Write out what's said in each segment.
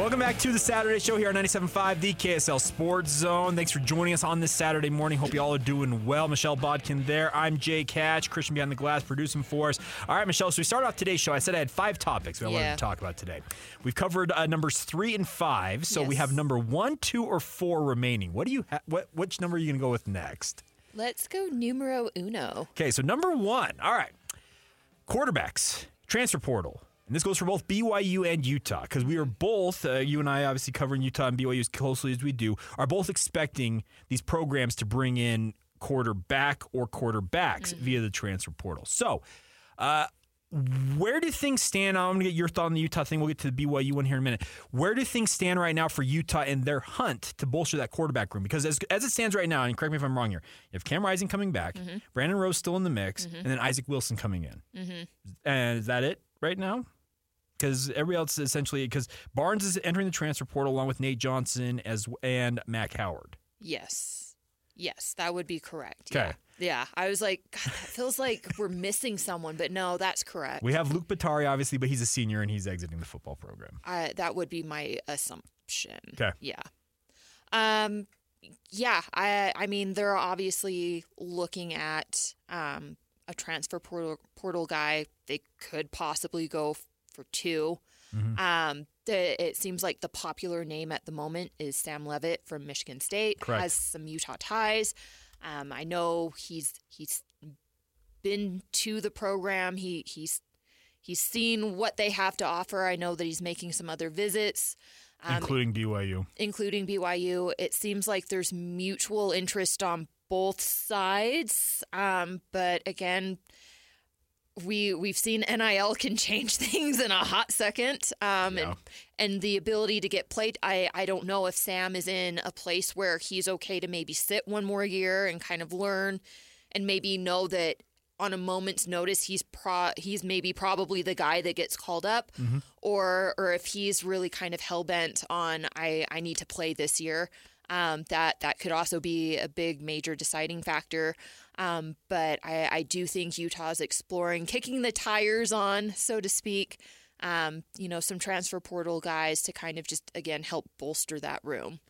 Welcome back to the Saturday Show here on 97.5, the KSL Sports Zone. Thanks for joining us on this Saturday morning. Hope you all are doing well. Michelle Bodkin there. I'm Jay Catch. Christian behind the glass producing for us. All right, Michelle, so we started off today's show. I said I had 5 topics I wanted to talk about today. We've covered numbers 3 and 5, so we have number 1, 2, or 4 remaining. What do you which number are you going to go with next? Let's go numero uno. Okay, so number 1. All right. Quarterbacks, transfer portal. And this goes for both BYU and Utah, because we are both, you and I obviously covering Utah and BYU as closely as we do, are both expecting these programs to bring in quarterback or quarterbacks via the transfer portal. So, where do things stand? I'm going to get your thought on the Utah thing. We'll get to the BYU one here in a minute. Where do things stand right now for Utah in their hunt to bolster that quarterback room? Because as it stands right now, and correct me if I'm wrong here, you have Cam Rising coming back, Brandon Rose still in the mix, and then Isaac Wilson coming in. And is that it right now? Because everybody else essentially, because Barnes is entering the transfer portal along with Nate Johnson and Mac Howard. Yes, that would be correct. Okay. Yeah, I was like, God, that feels like we're missing someone, but no, that's correct. We have Luke Batari, obviously, but he's a senior and he's exiting the football program. That would be my assumption. Okay. Yeah. I mean, they're obviously looking at a transfer portal guy. They could possibly go for 2. It seems like the popular name at the moment is Sam Levitt from Michigan State. Correct. Has some Utah ties. I know he's been to the program. He's seen what they have to offer. I know that he's making some other visits. Including BYU. It seems like there's mutual interest on both sides. But again, we've seen NIL can change things in a hot second. And the ability to get played. I don't know if Sam is in a place where he's okay to maybe sit one more year and kind of learn and maybe know that on a moment's notice he's maybe probably the guy that gets called up, or if he's really kind of hell-bent on I need to play this year. That could also be a big major deciding factor. But I do think Utah's exploring kicking the tires on, so to speak, some transfer portal guys to kind of just, again, help bolster that room.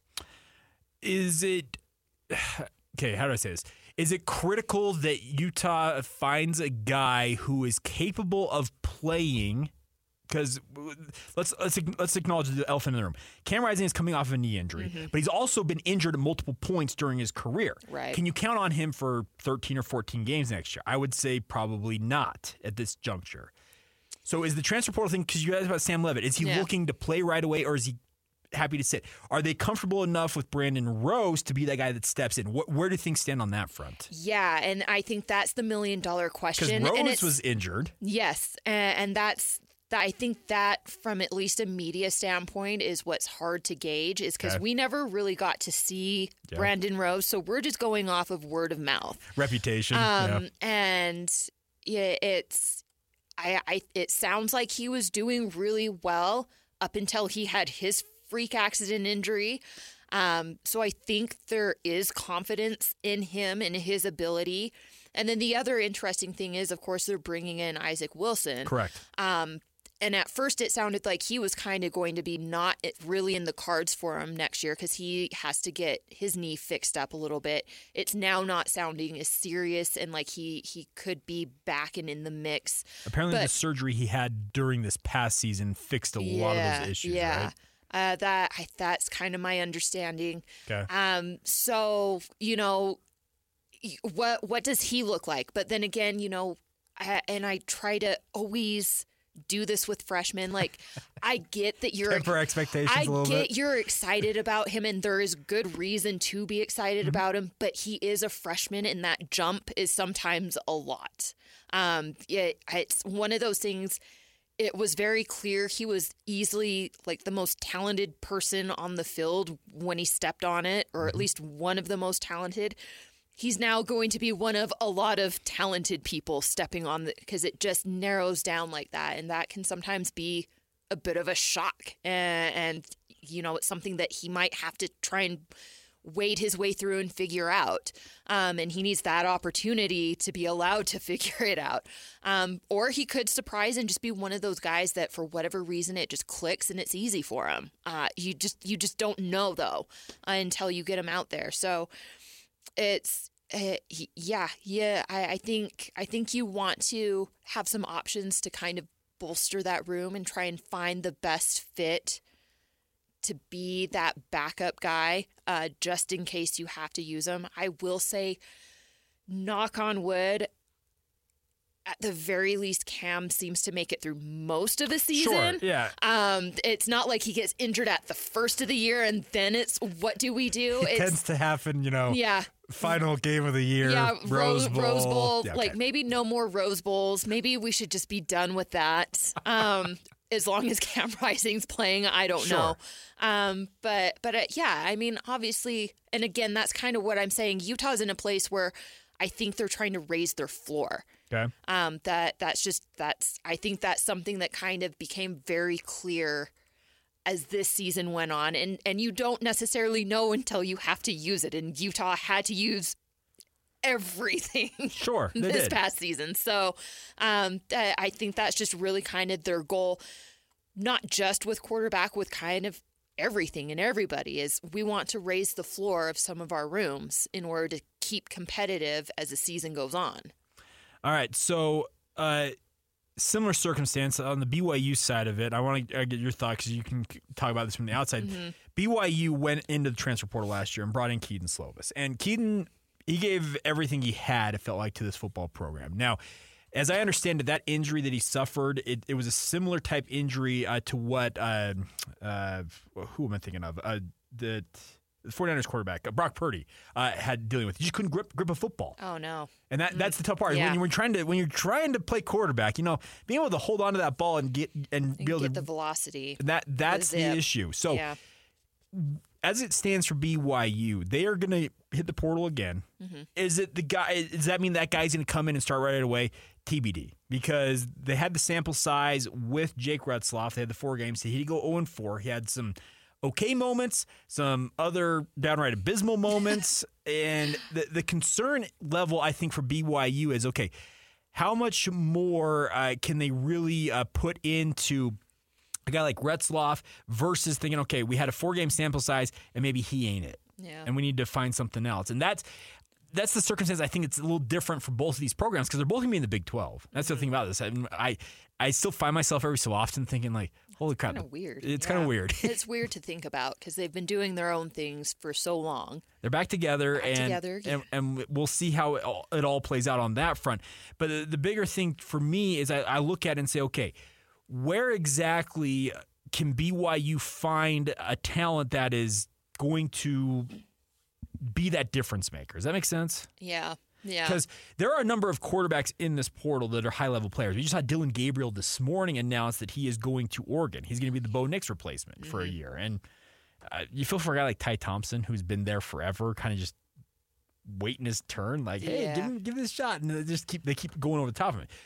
Is it, okay, how do I say this? Is it critical that Utah finds a guy who is capable of playing? Because let's acknowledge the elephant in the room. Cam Rising is coming off of a knee injury, but he's also been injured at multiple points during his career. Right. Can you count on him for 13 or 14 games next year? I would say probably not at this juncture. So is the transfer portal thing, because you guys about Sam Levitt, is he looking to play right away or is he happy to sit? Are they comfortable enough with Brandon Rose to be that guy that steps in? Where do things stand on that front? Yeah, and I think that's the $1 million question. Because Rose was injured. Yes, and I think that from at least a media standpoint is what's hard to gauge, is because we never really got to see Brandon Rose, so we're just going off of word of mouth. Reputation. And it sounds like he was doing really well up until he had his freak accident injury. So I think there is confidence in him and his ability. And then the other interesting thing is, of course, they're bringing in Isaac Wilson. Correct. And at first it sounded like he was kind of going to be not really in the cards for him next year because he has to get his knee fixed up a little bit. It's now not sounding as serious and like he could be back and in the mix. Apparently the surgery he had during this past season fixed a lot of those issues, right? That's kind of my understanding. Okay. So, what does he look like? But then again, I try to always do this with freshmen. Like, I get that you're temper expectations a little bit. I get you're excited about him, and there is good reason to be excited about him. But he is a freshman, and that jump is sometimes a lot. It's one of those things. It was very clear he was easily like the most talented person on the field when he stepped on it, or at least one of the most talented. He's now going to be one of a lot of talented people stepping on because it just narrows down like that. And that can sometimes be a bit of a shock. And it's something that he might have to try and wade his way through and figure out. And he needs that opportunity to be allowed to figure it out. Or he could surprise and just be one of those guys that for whatever reason it just clicks and it's easy for him. You just don't know though until you get him out there. So it's I think you want to have some options to kind of bolster that room and try and find the best fit to be that backup guy, just in case you have to use him. I will say, knock on wood, at the very least, Cam seems to make it through most of the season. Sure, yeah. It's not like he gets injured at the first of the year and then it's what do we do? It tends to happen, Yeah. Final game of the year, Yeah, Rose Bowl. Yeah, okay. Like maybe no more Rose Bowls. Maybe we should just be done with that. As long as Cam Rising's playing, I don't know. But yeah, I mean, obviously, and again, that's kind of what I'm saying. Utah's in a place where I think they're trying to raise their floor. Okay. I think that's something that kind of became very clear as this season went on, and you don't necessarily know until you have to use it. And Utah had to use everything this past season. So I think that's just really kind of their goal, not just with quarterback, with kind of everything and everybody, is we want to raise the floor of some of our rooms in order to keep competitive as the season goes on. All right. So similar circumstance on the BYU side of it. I want to get your thoughts because you can talk about this from the outside. Mm-hmm. BYU went into the transfer portal last year and brought in Kedon Slovis. And Kedon, he gave everything he had, it felt like, to this football program. Now, as I understand it, that injury that he suffered, it was a similar type injury to what, who am I thinking of? The 49ers quarterback, Brock Purdy, had dealing with. He just couldn't grip a football. Oh, no. And that's the tough part. Yeah. When you're trying to play quarterback, being able to hold on to that ball and be able to get the velocity. That's the issue. So yeah. As it stands for BYU, they are going to hit the portal again. Mm-hmm. Does that mean that guy's going to come in and start right away? TBD. Because they had the sample size with Jake Retzloff. They had the 4 games. So he did go 0-4. He had some okay moments, some other downright abysmal moments. And the concern level, I think, for BYU is, okay, how much more can they really put into a guy like Retzloff versus thinking, okay, we had a 4-game sample size and maybe he ain't it. Yeah. And we need to find something else. And that's the circumstance. I think it's a little different for both of these programs because they're both going to be in the Big 12. That's the thing about this. I still find myself every so often thinking like, holy crap. It's kind of weird. It's kind of weird. It's weird to think about because they've been doing their own things for so long. They're back together, and we'll see how it all plays out on that front. But the bigger thing for me is I look at it and say, okay, where exactly can BYU find a talent that is going to be that difference maker? Does that make sense? Yeah. Yeah. Because there are a number of quarterbacks in this portal that are high-level players. We just had Dylan Gabriel this morning announce that he is going to Oregon. He's going to be the Bo Nix replacement for a year. And you feel for a guy like Ty Thompson, who's been there forever, kind of just waiting his turn. Like, hey, give this a shot. And they keep going over the top of it.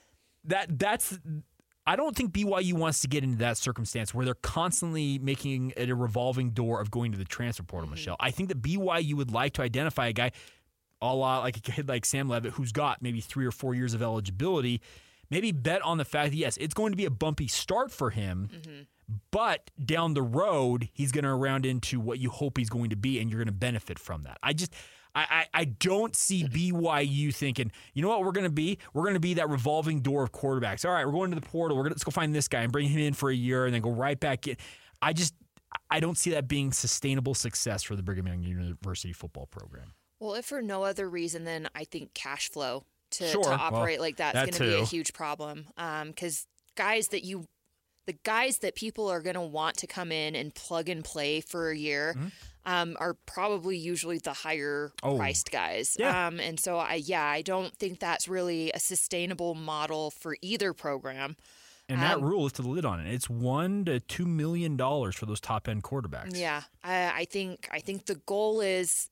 That's I don't think BYU wants to get into that circumstance where they're constantly making it a revolving door of going to the transfer portal, Michelle. I think that BYU would like to identify a guy a la like a kid like Sam Levitt who's got maybe 3 or 4 years of eligibility, maybe bet on the fact that, yes, it's going to be a bumpy start for him, but down the road, he's going to round into what you hope he's going to be, and you're going to benefit from that. I don't see BYU thinking, you know what we're going to be? We're going to be that revolving door of quarterbacks. All right, we're going to the portal. Let's go find this guy and bring him in for a year and then go right back in. I don't see that being sustainable success for the Brigham Young University football program. Well, if for no other reason, then I think cash flow to operate like that's that going to be a huge problem. Because the guys that people are going to want to come in and plug and play for a year are probably usually the higher priced guys. Yeah. And so I don't think that's really a sustainable model for either program. And that rule lifted the lid on it. It's $1 to $2 million for those top end quarterbacks. Yeah, I think the goal is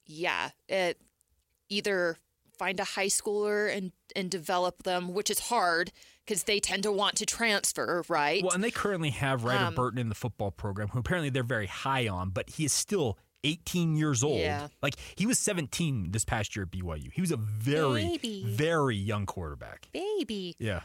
either find a high schooler and develop them, which is hard because they tend to want to transfer, right? Well, and they currently have Ryder Burton in the football program, who apparently they're very high on, but he is still 18 years old. Yeah. Like, he was 17 this past year at BYU. He was a very, Baby. very young quarterback. Baby. Yeah.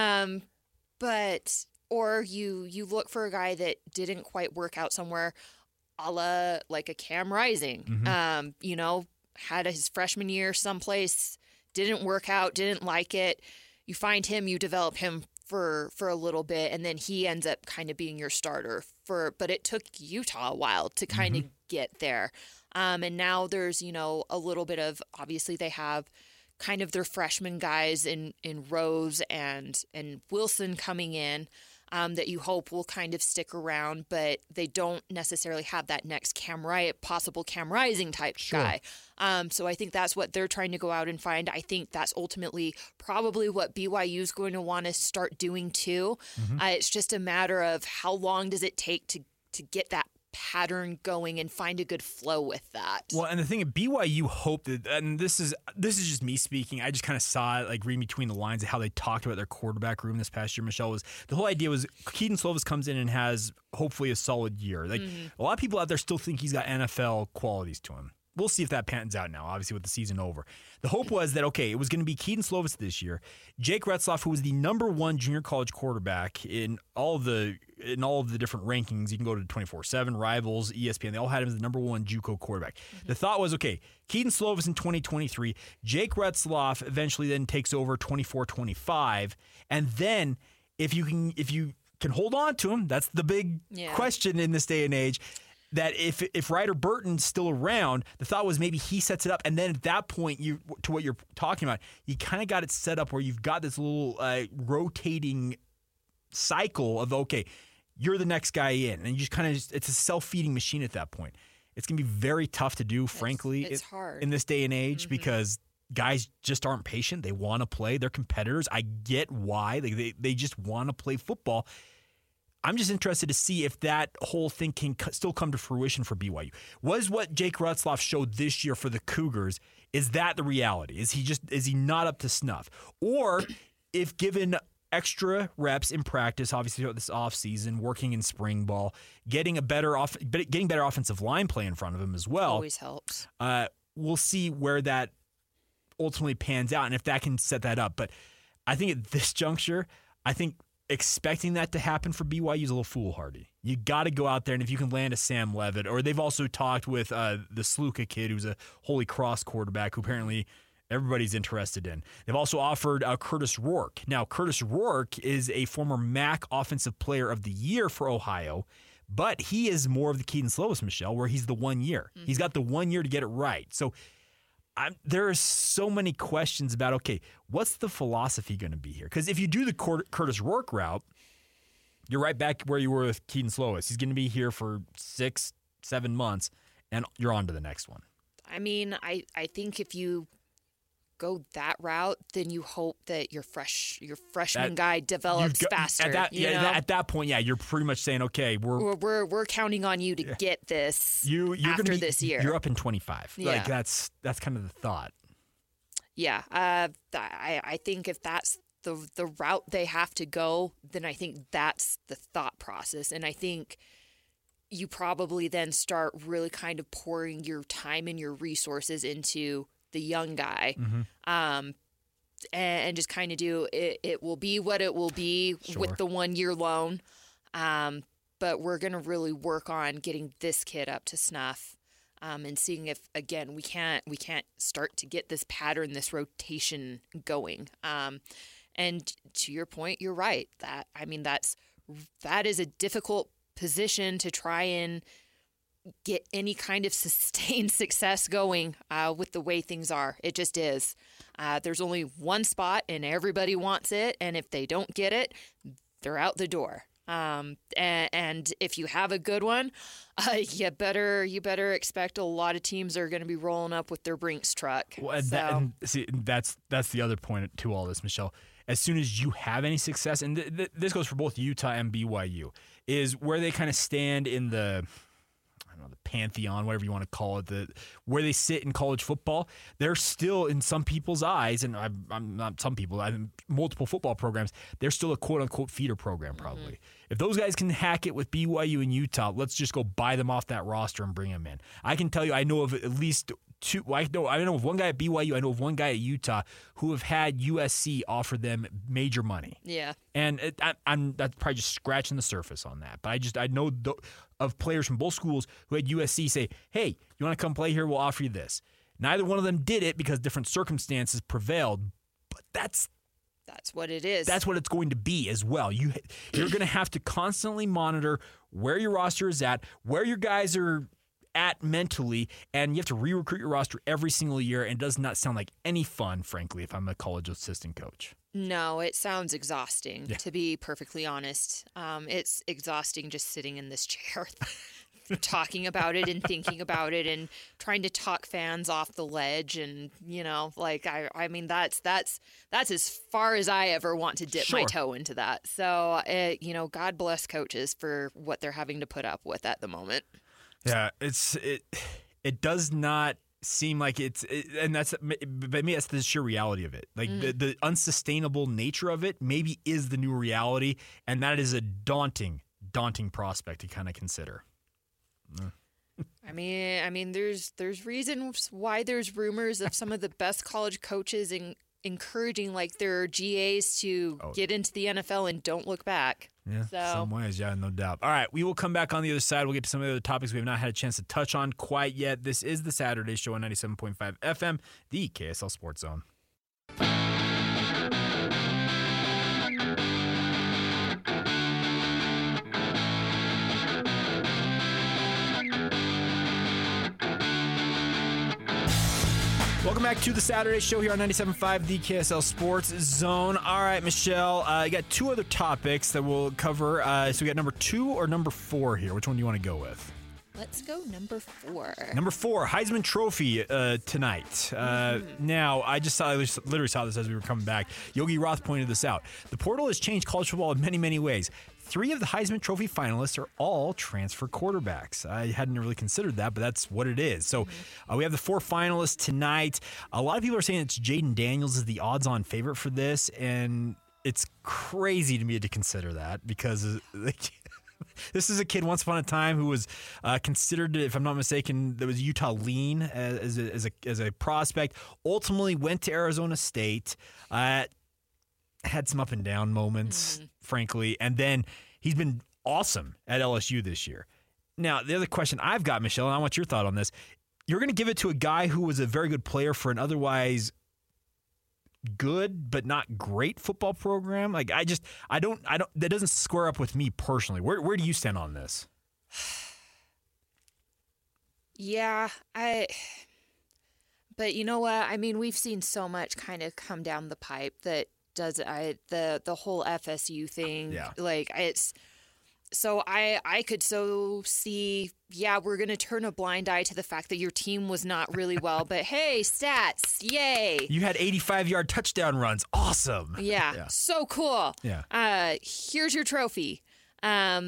But or you look for a guy that didn't quite work out somewhere, a la like a Cam Rising. Mm-hmm. Had his freshman year someplace, didn't work out, didn't like it. You find him, you develop him for a little bit, and then he ends up kind of being your starter but it took Utah a while to kind of get there. And now there's, a little bit of, obviously they have kind of their freshman guys in Rose and Wilson coming in that you hope will kind of stick around, but they don't necessarily have that next possible Cam Rising type guy. So I think that's what they're trying to go out and find. I think that's ultimately probably what BYU is going to want to start doing too. It's just a matter of how long does it take to get that pattern going and find a good flow with that. Well, and the thing at BYU hoped that, and this is just me speaking, I just kind of saw it, like, reading between the lines of how they talked about their quarterback room this past year, Michelle, was the whole idea was Keaton Slovis comes in and has hopefully a solid year. Like, a lot of people out there still think he's got NFL qualities to him. We'll see if that pans out now, obviously, with the season over. The hope was that, okay, it was going to be Keaton Slovis this year. Jake Retzloff, who was the #1 junior college quarterback in all of the different rankings. You can go to 24/7, Rivals, ESPN. They all had him as the #1 JUCO quarterback. The thought was, okay, Keaton Slovis in 2023. Jake Retzloff eventually then takes over 24-25. And then if you can hold on to him, that's the big question in this day and age. That if Ryder Burton's still around, the thought was maybe he sets it up, and then at that point, to what you're talking about, you kind of got it set up where you've got this little rotating cycle of, okay, you're the next guy in, and you just kind of it's a self-feeding machine at that point. It's going to be very tough to do, frankly, it's hard in this day and age because guys just aren't patient. They want to play. They're competitors. I get why. They just want to play football. I'm just interested to see if that whole thing can still come to fruition for BYU. Was what Jake Retzloff showed this year for the Cougars, is that the reality? Is he not up to snuff? Or if given extra reps in practice, obviously this offseason, working in spring ball, getting better offensive line play in front of him as well. Always helps. We'll see where that ultimately pans out and if that can set that up. But I think at this juncture, expecting that to happen for BYU is a little foolhardy. You got to go out there, and if you can land a Sam Levitt, or they've also talked with the Sluka kid, who's a Holy Cross quarterback, who apparently everybody's interested in. They've also offered Curtis Rourke. Now, Curtis Rourke is a former MAC Offensive Player of the Year for Ohio, but he is more of the Keaton Slovis, Michelle, where he's the 1 year. He's got the 1 year to get it right. So there are so many questions about, okay, what's the philosophy going to be here? Because if you do the Curtis Rourke route, you're right back where you were with Keaton Slovis. He's going to be here for 6-7 months, and you're on to the next one. I mean, I think if you go that route, then you hope that your freshman guy develops faster. At that point, you're pretty much saying, okay, we're counting on you to get this you're after this year. You're up in 25. Yeah. Like that's kind of the thought. Yeah, I think if that's the route they have to go, then I think that's the thought process, and I think you probably then start really kind of pouring your time and your resources into the young guy, and just kind of do it. It will be what it will be with the 1 year loan. But we're going to really work on getting this kid up to snuff, and seeing if, again, we can't start to get this pattern, this rotation going. And to your point, you're right. That is a difficult position to try and get any kind of sustained success going with the way things are. It just is. There's only one spot and everybody wants it. And if they don't get it, they're out the door. And if you have a good one, you better expect a lot of teams are going to be rolling up with their Brinks truck. Well, that's the other point to all this, Michelle. As soon as you have any success, and this goes for both Utah and BYU, is where they kind of stand in the pantheon, whatever you want to call it, where they sit in college football, they're still in some people's eyes, and I'm not some people, I'm multiple football programs, they're still a quote-unquote feeder program probably. Mm-hmm. If those guys can hack it with BYU and Utah, let's just go buy them off that roster and bring them in. I can tell you I know of at least two. I know of one guy at BYU. I know of one guy at Utah who have had USC offer them major money. Yeah, and I'm that's probably just scratching the surface on that. But I know of players from both schools who had USC say, "Hey, you want to come play here? We'll offer you this." Neither one of them did it because different circumstances prevailed. But that's what it is. That's what it's going to be as well. You're going to have to constantly monitor where your roster is at, where your guys are at mentally, and you have to re-recruit your roster every single year, and it does not sound like any fun, frankly, if I'm a college assistant coach. No, it sounds exhausting, to be perfectly honest. It's exhausting just sitting in this chair talking about it and thinking about it and trying to talk fans off the ledge, and I mean that's as far as I ever want to dip my toe into that. So God bless coaches for what they're having to put up with at the moment. Yeah, it does not seem like and that's, but maybe that's the sheer reality of it. Like the unsustainable nature of it maybe is the new reality, and that is a daunting prospect to kind of consider. I mean, there's reasons why there's rumors of some of the best college coaches encouraging their GAs to get into the NFL and don't look back. Yeah, some ways, yeah, no doubt. All right, we will come back on the other side. We'll get to some of the other topics we have not had a chance to touch on quite yet. This is the Saturday Show on 97.5 FM, the KSL Sports Zone. Welcome back to the Saturday Show here on 97.5, the KSL Sports Zone. All right, Michelle, you got two other topics that we'll cover. So we got number 2 or number 4 here. Which one do you want to go with? Let's go number 4. Number 4, Heisman Trophy tonight. Now, I literally saw this as we were coming back. Yogi Roth pointed this out. The portal has changed college football in many, many ways. 3 of the Heisman Trophy finalists are all transfer quarterbacks. I hadn't really considered that, but that's what it is. So we have the 4 finalists tonight. A lot of people are saying it's Jaden Daniels is the odds-on favorite for this, and it's crazy to me to consider that because this is a kid once upon a time who was considered, if I'm not mistaken, there was Utah lean as a prospect. Ultimately went to Arizona State. Had some up and down moments, frankly, and then he's been awesome at LSU this year. Now, the other question I've got, Michelle, and I want your thought on this. You're going to give it to a guy who was a very good player for an otherwise good but not great football program. Like I don't that doesn't square up with me personally. Where do you stand on this? Yeah, but you know what? I mean, we've seen so much kind of come down the pipe that the whole FSU thing. Yeah. It's so I could see, we're going to turn a blind eye to the fact that your team was not really well, but hey, stats, yay. You had 85-yard touchdown runs. Awesome. Yeah. So cool. Yeah. Here's your trophy. I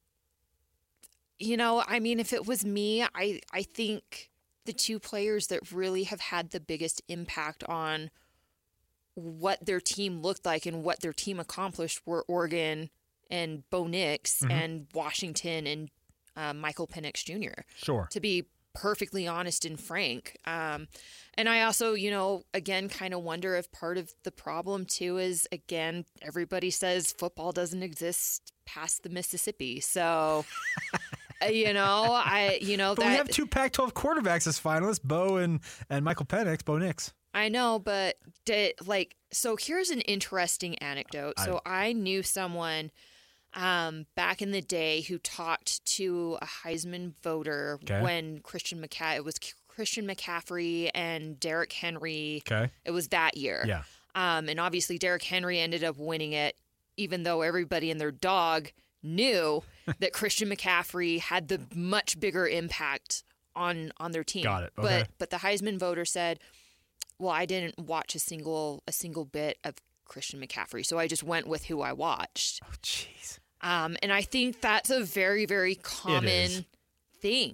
mean, if it was me, I think the 2 players that really have had the biggest impact on what their team looked like and what their team accomplished were Oregon and Bo Nix and Washington and Michael Penix Jr. Sure. To be perfectly honest and frank. And I also, again, kind of wonder if part of the problem too is, again, everybody says football doesn't exist past the Mississippi. So, but we have 2 Pac-12 quarterbacks as finalists, Bo and Michael Penix, Bo Nix. I know, but so here's an interesting anecdote. So I knew someone back in the day who talked to a Heisman voter when it was Christian McCaffrey and Derrick Henry. Okay. It was that year. Yeah. And obviously Derrick Henry ended up winning it, even though everybody and their dog knew that Christian McCaffrey had the much bigger impact on their team. Got it. Okay. But the Heisman voter said, well, I didn't watch a single bit of Christian McCaffrey, so I just went with who I watched. Oh, jeez. And I think that's a very, very common thing.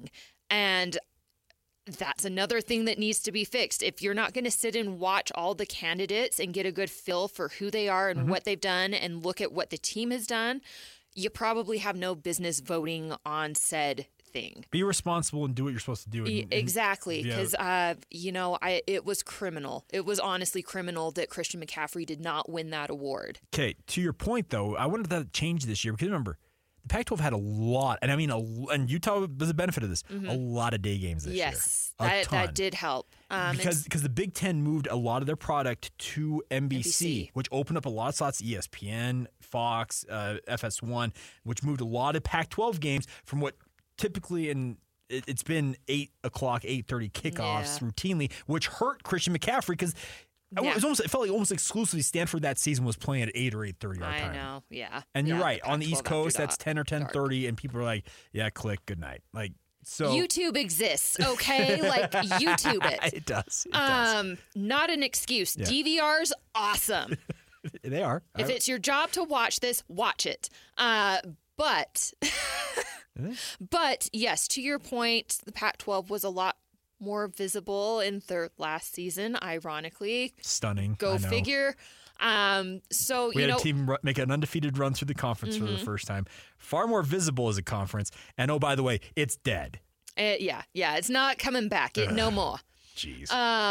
And that's another thing that needs to be fixed. If you're not going to sit and watch all the candidates and get a good feel for who they are and what they've done and look at what the team has done, you probably have no business voting on said thing. Be responsible and do what you're supposed to do. Exactly. Because, it was criminal. It was honestly criminal that Christian McCaffrey did not win that award. Okay, to your point, though, I wonder if that changed this year. Because remember, the Pac-12 had a lot, and I mean, and Utah was a benefit of this, a lot of day games this year. Yes, that did help. Because the Big Ten moved a lot of their product to NBC, which opened up a lot of slots, ESPN, Fox, FS1, which moved a lot of Pac-12 games from what typically it's been 8 o'clock, 8:30 kickoffs routinely, which hurt Christian McCaffrey because it felt like almost exclusively Stanford that season was playing at 8 or 8:30 our time. I know, yeah. And you're right. On the East Coast, that's 10 or 10:30, and people are like, yeah, click, good night. Like, so YouTube exists, okay? Like, YouTube it. It does. Not an excuse. Yeah. DVR's awesome. They are. If it's your job to watch this, watch it. But yes, to your point, the Pac-12 was a lot more visible in their last season, ironically. Stunning. Go figure. So we had a team make an undefeated run through the conference for the first time. Far more visible as a conference. And oh, by the way, it's dead. Yeah, it's not coming back. No more. Jeez.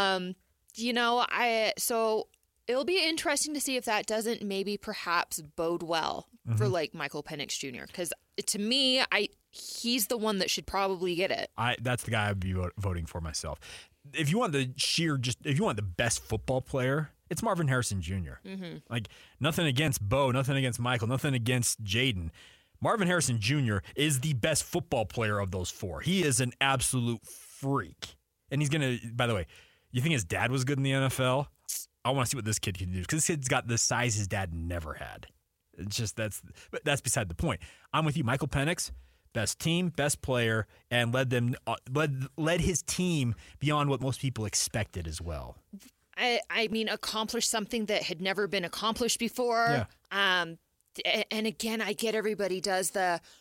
So it'll be interesting to see if that doesn't maybe perhaps bode well for like Michael Penix Jr. Because to me, he's the one that should probably get it. That's the guy I'd be voting for myself. If you want if you want the best football player, it's Marvin Harrison Jr. Like, nothing against Bo, nothing against Michael, nothing against Jaden. Marvin Harrison Jr. is the best football player of those four. He is an absolute freak. And he's going to, by the way, you think his dad was good in the NFL? I want to see what this kid can do, because this kid's got the size his dad never had. It's just, that's beside the point. I'm with you. Michael Penix, best team, best player, and led his team beyond what most people expected as well. I mean, accomplished something that had never been accomplished before. Yeah. And again, I get everybody does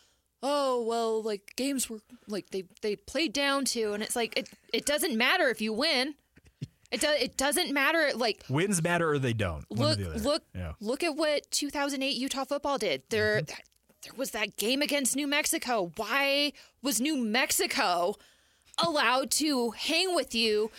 like games were like they played down to, and it's like it doesn't matter if you win. It doesn't matter. Like, wins matter or they don't. Look at what 2008 Utah football did. There was that game against New Mexico. Why was New Mexico allowed to hang with you?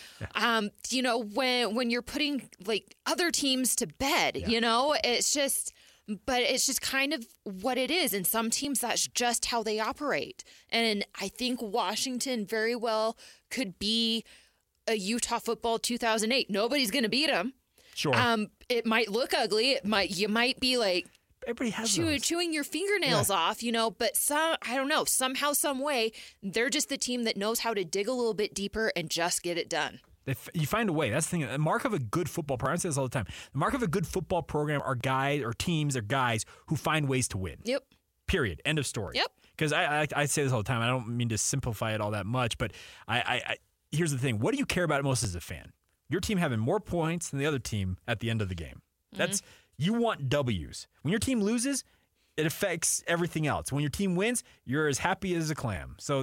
When you're putting like other teams to bed, it's just kind of what it is. And some teams, that's just how they operate. And I think Washington very well could be a Utah football 2008. Nobody's going to beat them. Sure. It might look ugly. You might be like, everybody has chewing your fingernails off, but I don't know, somehow, some way, they're just the team that knows how to dig a little bit deeper and just get it done. You find a way. That's the thing. The mark of a good football program, I say this all the time, the mark of a good football program are guys or teams or guys who find ways to win. Yep. Period. End of story. Yep. Because I say this all the time. I don't mean to simplify it all that much, but here's the thing. What do you care about most as a fan? Your team having more points than the other team at the end of the game. That's you want W's. When your team loses, it affects everything else. When your team wins, you're as happy as a clam. So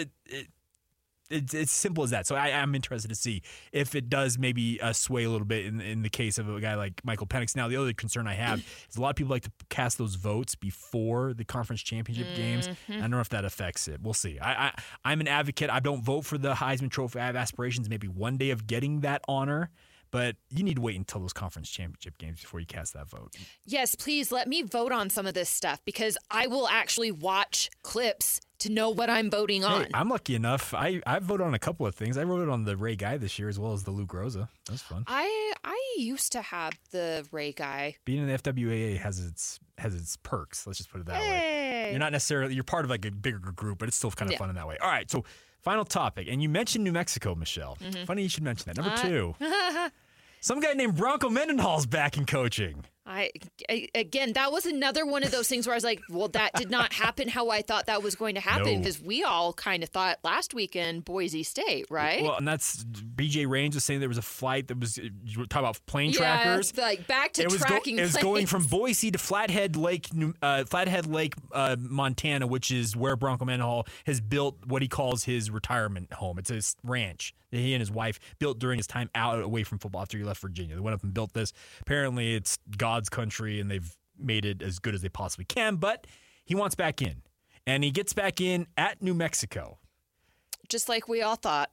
it's simple as that. So I'm interested to see if it does maybe sway a little bit in the case of a guy like Michael Penix. Now, the other concern I have is a lot of people like to cast those votes before the conference championship games. I don't know if that affects it. We'll see. I'm an advocate. I don't vote for the Heisman Trophy. I have aspirations maybe one day of getting that honor. But you need to wait until those conference championship games before you cast that vote. Yes, please let me vote on some of this stuff, because I will actually watch clips to know what I'm voting on. Hey, I'm lucky enough. I voted on a couple of things. I voted on the Ray Guy this year as well as the Luke Rosa. That was fun. I used to have the Ray Guy. Being in the FWAA has its perks. Let's just put it that way. You're not necessarily, you're part of like a bigger group, but it's still kind of fun in that way. All right, so final topic. And you mentioned New Mexico, Michelle. Funny you should mention that. Number 2. Some guy named Bronco Mendenhall's back in coaching. Again, that was another one of those things where I was like, well, that did not happen how I thought that was going to happen, because we all kind of thought last weekend Boise State, right? Well, and that's BJ Rains was saying there was a flight that was, you were talking about plane trackers. Like back to tracking It was planes. going from Boise to Flathead Lake, Montana, which is where Bronco Mendenhall has built what he calls his retirement home. It's his ranch that he and his wife built during his time out away from football after he left Virginia. They went up and built this. Apparently, it's God's country, and they've made it as good as they possibly can, but he wants back in. And he gets back in at New Mexico. Just like we all thought.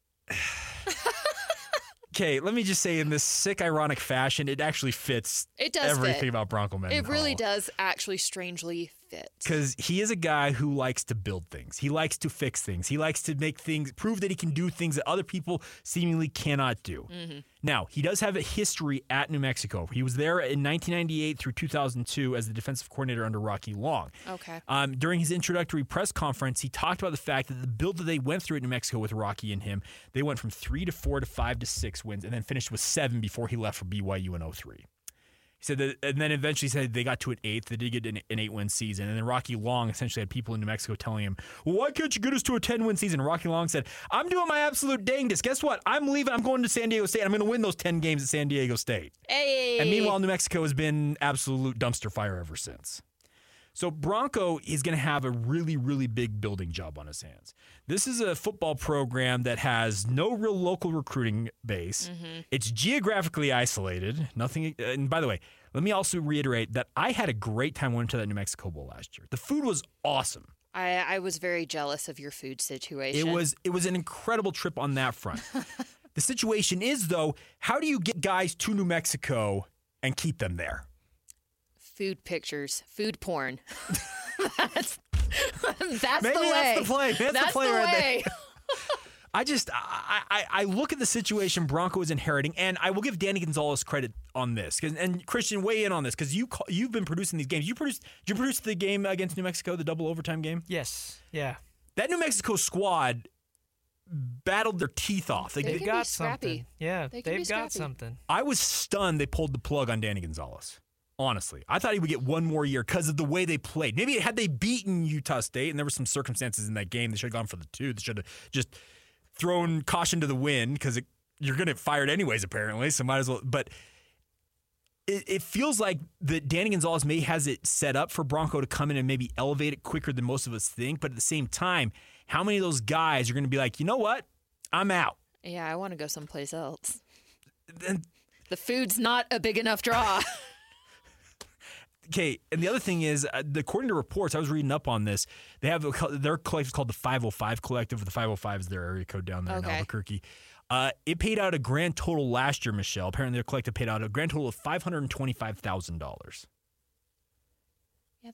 Okay, let me just say, in this sick, ironic fashion, it actually fits everything about Bronco Mendenhall. It really does actually strangely fit. Because he is a guy who likes to build things. He likes to fix things. He likes to make things, prove that he can do things that other people seemingly cannot do. Mm-hmm. Now, he does have a history at New Mexico. He was there in 1998 through 2002 as the defensive coordinator under Rocky Long. Okay. During his introductory press conference, he talked about the fact that the build that they went through at New Mexico with Rocky and him, they went from 3 to 4 to 5 to 6 wins and then finished with 7 before he left for BYU in 2003. He said that, and then eventually said they got to an 8th. They did get an 8-win season. And then Rocky Long essentially had people in New Mexico telling him, well, why can't you get us to a 10-win season? And Rocky Long said, I'm doing my absolute dangest. Guess what? I'm leaving. I'm going to San Diego State. I'm going to win those 10 games at San Diego State. Hey. And meanwhile, New Mexico has been absolute dumpster fire ever since. So Bronco is going to have a really, really big building job on his hands. This is a football program that has no real local recruiting base. Mm-hmm. It's geographically isolated. Nothing. And by the way, let me also reiterate that I had a great time going to that New Mexico Bowl last year. The food was awesome. I was very jealous of your food situation. It was an incredible trip on that front. The situation is, though, how do you get guys to New Mexico and keep them there? Food pictures, food porn. that's Maybe the way. That's the play. That's the play right way. there. I look at the situation Bronco is inheriting, and I will give Danny Gonzalez credit on this. And Christian, weigh in on this, because you've been producing these games. Did you produce the game against New Mexico, the double overtime game? Yes. Yeah. That New Mexico squad battled their teeth off. They've got something. Yeah, they've got something. I was stunned they pulled the plug on Danny Gonzalez. Honestly, I thought he would get one more year because of the way they played. Maybe had they beaten Utah State, and there were some circumstances in that game, they should have gone for the 2. They should have just thrown caution to the wind, because you're going to get fired anyways, apparently. So might as well. But it feels like that Danny Gonzalez has it set up for Bronco to come in and maybe elevate it quicker than most of us think. But at the same time, how many of those guys are going to be like, you know what? I'm out. Yeah, I want to go someplace else. And the food's not a big enough draw. Okay, and the other thing is, according to reports, I was reading up on this, they have their collective called the 505 Collective. The 505 is their area code down there in Albuquerque. It paid out a grand total last year, Michelle. Apparently their collective paid out a grand total of $525,000. Yeah,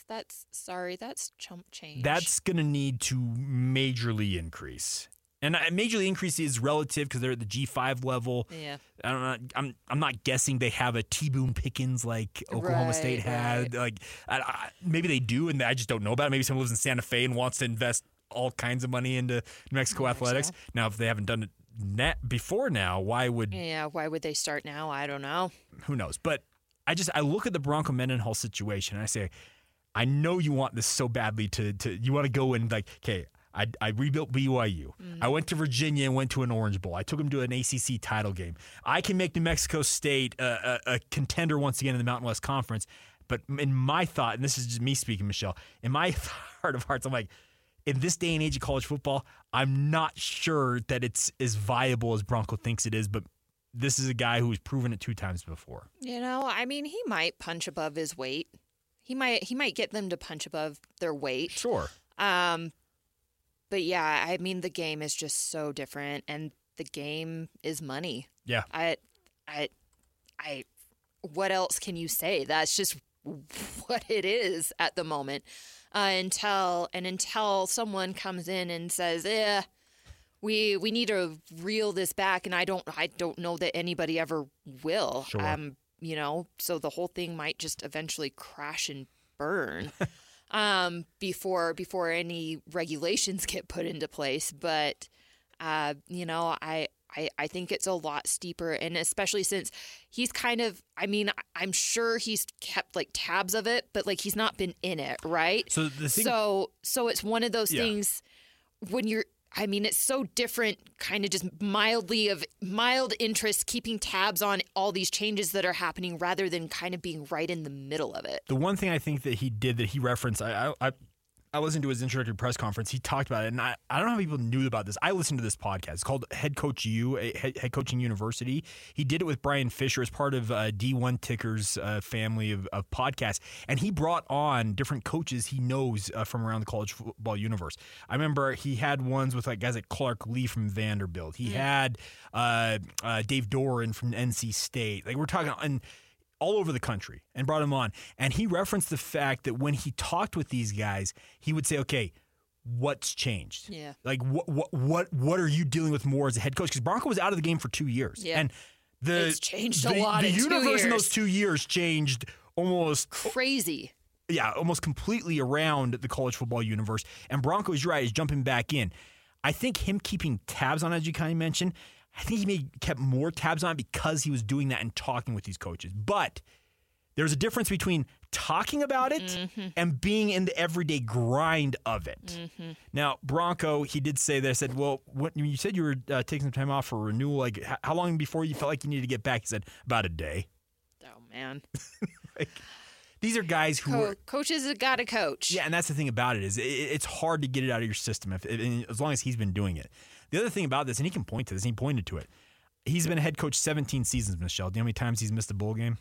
that's chump change. That's going to need to majorly increase. And majorly increase is relative because they're at the G5 level. Yeah. I'm not guessing they have a T-Boone Pickens like Oklahoma State had. Right. Like maybe they do, and I just don't know about it. Maybe someone lives in Santa Fe and wants to invest all kinds of money into New Mexico athletics. So. Now, if they haven't done it before now, why would they start now? I don't know. Who knows? But I look at the Bronco Mendenhall situation and I say, I know you want this so badly to you want to go in like, okay, I rebuilt BYU. I went to Virginia and went to an Orange Bowl. I took them to an ACC title game. I can make New Mexico State a contender once again in the Mountain West Conference. But in my thought, and this is just me speaking, Michelle, in my heart of hearts, I'm like, in this day and age of college football, I'm not sure that it's as viable as Bronco thinks it is. But this is a guy who's proven it 2 times before. You know, I mean, he might punch above his weight. He might get them to punch above their weight. Sure. But yeah, I mean, the game is just so different, and the game is money. Yeah. What else can you say? That's just what it is at the moment. Until someone comes in and says, we need to reel this back, and I don't know that anybody ever will. Sure. So the whole thing might just eventually crash and burn. Before any regulations get put into place. But, I I think it's a lot steeper, and especially since he's kind of, I mean, I'm sure he's kept like tabs of it, but like he's not been in it, right? So the thing, so it's one of those things when you're, I mean, it's so different, kind of just mild interest, keeping tabs on all these changes that are happening rather than kind of being right in the middle of it. the one thing I think that he did that he referenced, I listened to his introductory press conference. He talked about it, and I don't know how people knew about this. I listened to this podcast. It's called Head Coach U, Head Coaching University. He did it with Brian Fisher as part of D1 Ticker's family of podcasts, and he brought on different coaches he knows from around the college football universe. I remember he had ones with like guys like Clark Lee from Vanderbilt. He had Dave Doran from NC State. Like we're talking and all over the country, and brought him on. And he referenced the fact that when he talked with these guys, he would say, okay, what's changed? Yeah. Like what are you dealing with more as a head coach? Because Bronco was out of the game for 2 years. Yeah. And It's changed a lot the in 2 universe in years. those 2 years changed almost Crazy. almost completely around the college football universe. And Bronco, you're right, is jumping back in. I think him keeping tabs on, as you kind of mentioned, I think he kept more tabs on it because he was doing that and talking with these coaches. But there's a difference between talking about it and being in the everyday grind of it. Now, Bronco, he did say that. I said, well, when you said you were taking some time off for renewal, like how long before you felt like you needed to get back? He said, about a day. Oh, man. These are guys who are, Coaches have got to coach. yeah, and that's the thing about it is it's hard to get it out of your system as long as he's been doing it. The other thing about this, and he can point to this, and he pointed to it, he's been a head coach 17 seasons, Michelle. Do you know how many times he's missed a bowl game?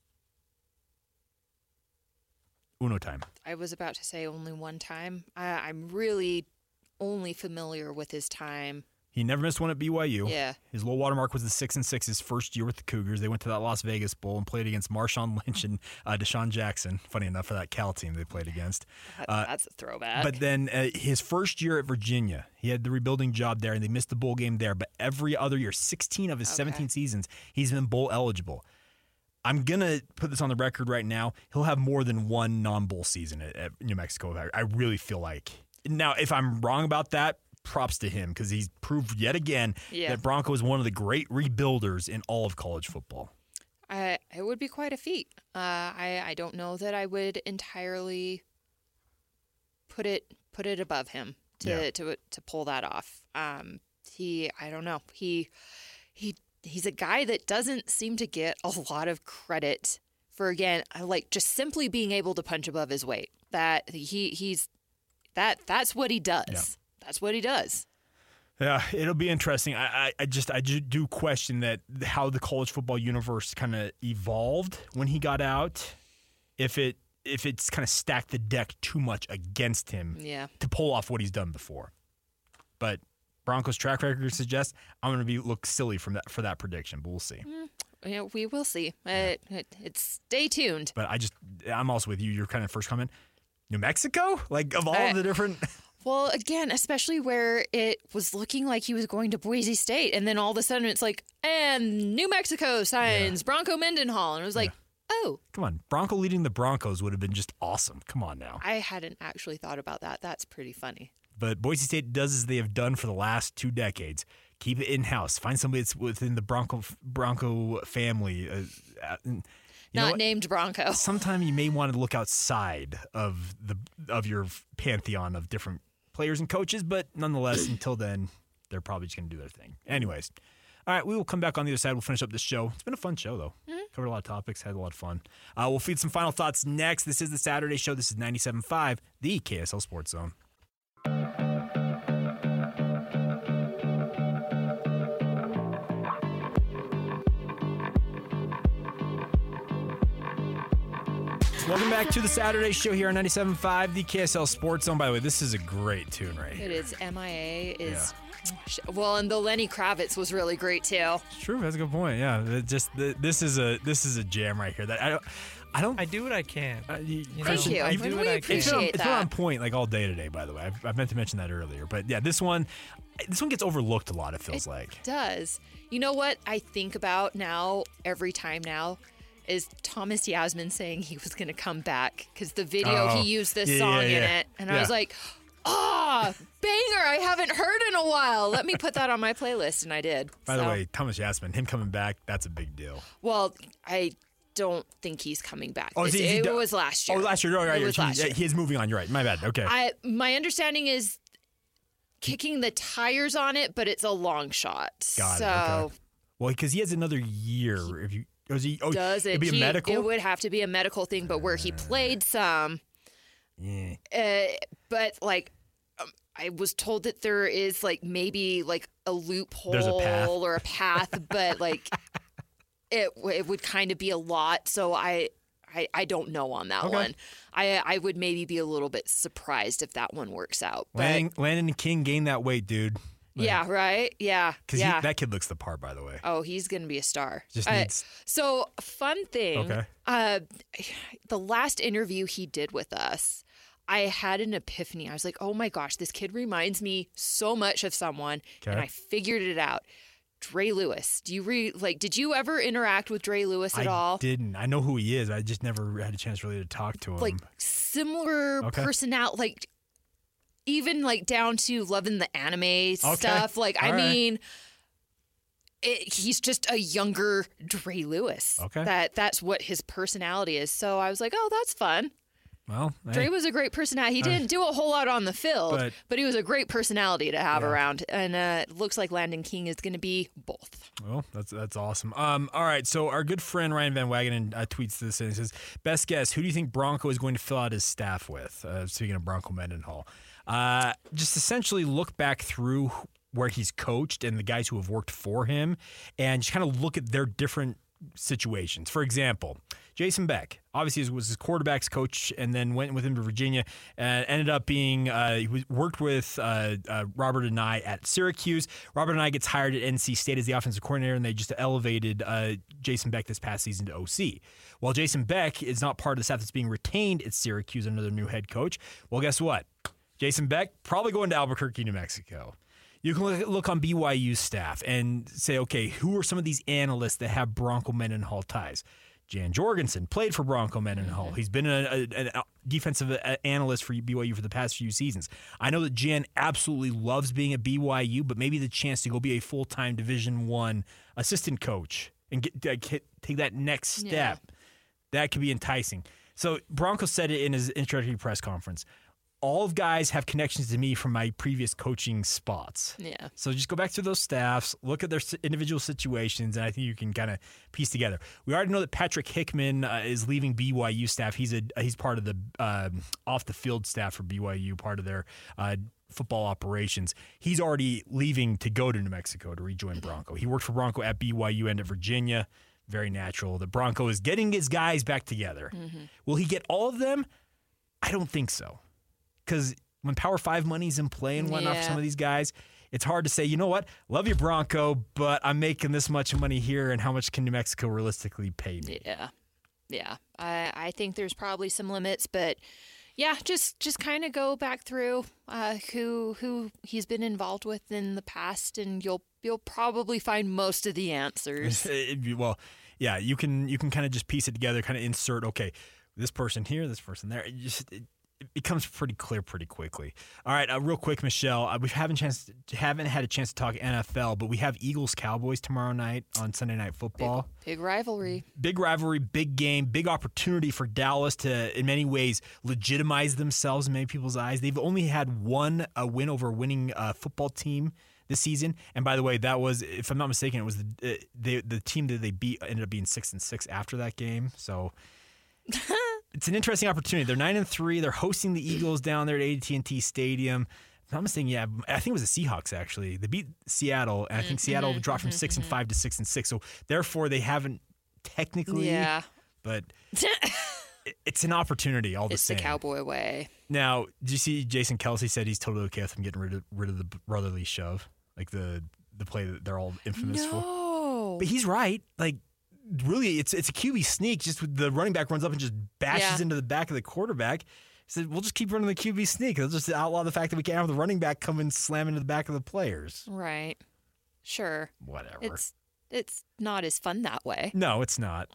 Uno time. I was about to say only one time. I'm really only familiar with his time. He never missed one at BYU. Yeah. His low water mark was the 6-6 his first year with the Cougars. They went to that Las Vegas Bowl and played against Marshawn Lynch and Deshaun Jackson. Funny enough, for that Cal team they played against. That's a throwback. But then his first year at Virginia, he had the rebuilding job there, and they missed the bowl game there. But every other year, 16 of his 17 seasons, he's been bowl eligible. I'm going to put this on the record right now. He'll have more than one non-bowl season at New Mexico. I really feel like. Now, if I'm wrong about that, props to him because he's proved yet again that Bronco is one of the great rebuilders in all of college football. It would be quite a feat. I don't know that I would entirely put it above him to pull that off. I don't know. He's a guy that doesn't seem to get a lot of credit for, again, like just simply being able to punch above his weight. That that's what he does. Yeah. That's what he does. Yeah, it'll be interesting. I do question that how the college football universe kind of evolved when he got out. If it's kind of stacked the deck too much against him to pull off what he's done before. But Broncos' track record suggests I'm going to look silly for that prediction, but we'll see. We will see. It's stay tuned. But I'm also with you. Your kind of first comment, New Mexico, like of all the different. Well, again, especially where it was looking like he was going to Boise State, and then all of a sudden it's like, and New Mexico signs Bronco Mendenhall, and it was like, oh. Come on, Bronco leading the Broncos would have been just awesome. Come on now. I hadn't actually thought about that. That's pretty funny. But Boise State does as they have done for the last 2 decades. Keep it in-house. Find somebody that's within the Bronco family. Not named Bronco. Sometime you may want to look outside of your pantheon of different players and coaches, but nonetheless, until then, they're probably just going to do their thing. Anyways, all right, we will come back on the other side. We'll finish up this show. It's been a fun show, though. Covered a lot of topics, had a lot of fun. We'll feed some final thoughts next. This is the Saturday Show. This is 97.5, the KSL Sports Zone. Welcome back to the Saturday Show here on 97.5, the KSL Sports Zone. By the way, this is a great tune right here. It is. MIA is... Well, and the Lenny Kravitz was really great, too. It's true. That's a good point. Yeah. This is a jam right here. That I don't... I do what I can. Thank you. I do what I can. appreciate It's been on point like all day today, by the way. I meant to mention that earlier. But yeah, this one gets overlooked a lot, it feels like. It does. You know what I think about now, every time now, is Thomas Yasmin saying he was going to come back because the video he used this song in it. And I was like, banger! I haven't heard in a while. Let me put that on my playlist, and I did. By the way, Thomas Yasmin, him coming back, that's a big deal. Well, I don't think he's coming back. Oh, it was last year. Oh, last year. Oh, right. It was last year. He is moving on. You're right. My bad. Okay. My understanding is kicking the tires on it, but it's a long shot. Got it. So, Okay. Well, because he has another year. If you does it? It'd be a medical. It would have to be a medical thing, but where he played some. Yeah. But like, I was told that there is like maybe like a loophole or a path, but like it would kind of be a lot. So I don't know on that one. I would maybe be a little bit surprised if that one works out. But Landon King gained that weight, dude. Yeah, right? Yeah. Because that kid looks the part, by the way. Oh, he's going to be a star. Just needs... So, fun thing. Okay. The last interview he did with us, I had an epiphany. I was like, oh my gosh, this kid reminds me so much of someone. Okay. And I figured it out. Dre Lewis. Did you ever interact with Dre Lewis at all? I didn't. I know who he is. I just never had a chance really to talk to him. Like similar personality, like even like down to loving the anime stuff. Like, All I right. mean, he's just a younger Dre Lewis. Okay. That's what his personality is. So I was like, oh, that's fun. Well, Dre was a great personality. He didn't do a whole lot on the field, but he was a great personality to have around. And it looks like Landon King is going to be both. Well, that's awesome. All right, so our good friend Ryan Van Wagenen tweets this and he says, best guess, who do you think Bronco is going to fill out his staff with? Speaking of Bronco Mendenhall. Just essentially look back through where he's coached and the guys who have worked for him and just kind of look at their different situations. For example, Jason Beck obviously was his quarterback's coach and then went with him to Virginia and ended up being he worked with Robert Anae at Syracuse. Robert Anae gets hired at NC State as the offensive coordinator and they just elevated Jason Beck this past season to OC. While Jason Beck is not part of the staff that's being retained at Syracuse under their new head coach, well, guess what? Jason Beck probably going to Albuquerque, New Mexico. You can look on BYU's staff and say, okay, who are some of these analysts that have Bronco Mendenhall ties? Jan Jorgensen played for Bronco Mendenhall. He's been a defensive analyst for BYU for the past few seasons. I know that Jan absolutely loves being at BYU, but maybe the chance to go be a full-time Division I assistant coach and take that next step, that could be enticing. So Bronco said it in his introductory press conference. All guys have connections to me from my previous coaching spots. Yeah. So just go back to those staffs, look at their individual situations, and I think you can kind of piece together. We already know that Patrick Hickman is leaving BYU staff. He's part of the off the field staff for BYU, part of their football operations. He's already leaving to go to New Mexico to rejoin Bronco. He worked for Bronco at BYU and at Virginia. Very natural. The Bronco is getting his guys back together. Mm-hmm. Will he get all of them? I don't think so. Because when Power 5 money's in play and whatnot for some of these guys, it's hard to say, you know what, love you, Bronco, but I'm making this much money here, and how much can New Mexico realistically pay me? Yeah. I think there's probably some limits, but yeah, just kind of go back through who he's been involved with in the past, and you'll probably find most of the answers. Well, yeah, you can kind of just piece it together, kind of insert, okay, this person here, this person there. It becomes pretty clear pretty quickly. All right, real quick, Michelle. We haven't had a chance to talk NFL, but we have Eagles-Cowboys tomorrow night on Sunday Night Football. Big rivalry. Big rivalry, big game, big opportunity for Dallas to, in many ways, legitimize themselves in many people's eyes. They've only had one win over a winning football team this season. And by the way, that was, if I'm not mistaken, it was the team that they beat ended up being 6-6 after that game. So it's an interesting opportunity. They're 9-3. They're hosting the Eagles down there at AT&T Stadium. If I'm not mistaken, I think it was the Seahawks, actually. They beat Seattle, and I think Seattle dropped from 6-5 to 6-6. So therefore, they haven't technically, but it's an opportunity all the same. It's the Cowboy way. Now, did you see Jason Kelce said he's totally okay with them getting rid of the brotherly shove, like the play that they're all infamous for? But he's right. Like, really, it's a QB sneak. Just with the running back runs up and just bashes into the back of the quarterback. He said, we'll just keep running the QB sneak. They'll just outlaw the fact that we can't have the running back come and slam into the back of the players. Right. Sure. Whatever. It's not as fun that way. No, it's not.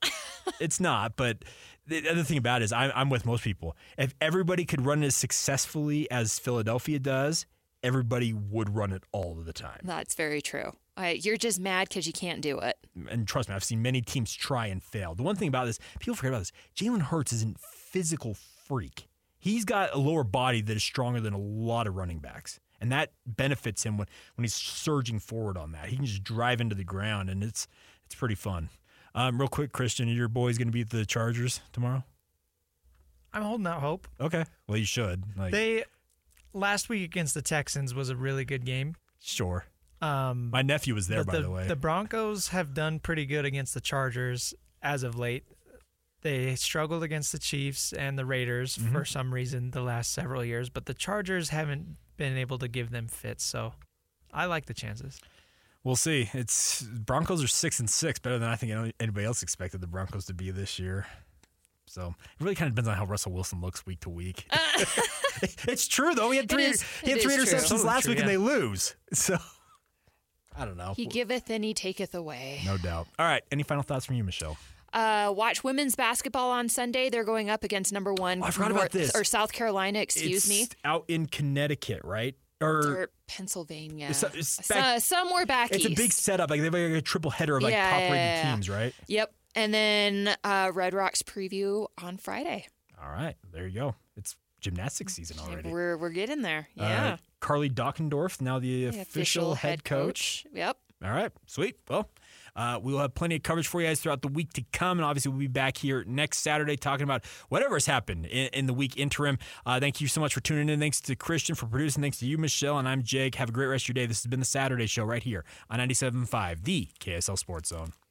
It's not, but the other thing about it is I'm with most people. If everybody could run as successfully as Philadelphia does, everybody would run it all of the time. That's very true. You're just mad because you can't do it. And trust me, I've seen many teams try and fail. The one thing about this, people forget about this, Jalen Hurts is a physical freak. He's got a lower body that is stronger than a lot of running backs. And that benefits him when he's surging forward on that. He can just drive into the ground, and it's pretty fun. Real quick, Christian, are your boys going to beat the Chargers tomorrow? I'm holding out hope. Okay. Well, you should. Last week against the Texans was a really good game. Sure. My nephew was there, by the way. The Broncos have done pretty good against the Chargers as of late. They struggled against the Chiefs and the Raiders for some reason the last several years, but the Chargers haven't been able to give them fits, so I like the chances. We'll see. Broncos are 6-6, better than I think anybody else expected the Broncos to be this year. So it really kind of depends on how Russell Wilson looks week to week. It's true, though. He had three interceptions last week, and they lose. So I don't know. He giveth and he taketh away. No doubt. All right. Any final thoughts from you, Michelle? Watch women's basketball on Sunday. They're going up against number 1 I forgot about this. Or South Carolina, excuse me. Out in Connecticut, right? Or Pennsylvania. Somewhere back east. It's a big setup. Like they've got a triple header of top-rated teams, right? Yep. And then Red Rocks preview on Friday. All right. There you go. It's gymnastics season already. We're getting there. Yeah. Carly Dockendorf, now the official head coach. Yep. All right. Sweet. Well, we will have plenty of coverage for you guys throughout the week to come. And obviously, we'll be back here next Saturday talking about whatever has happened in the week interim. Thank you so much for tuning in. Thanks to Christian for producing. Thanks to you, Michelle. And I'm Jake. Have a great rest of your day. This has been The Saturday Show right here on 97.5, the KSL Sports Zone.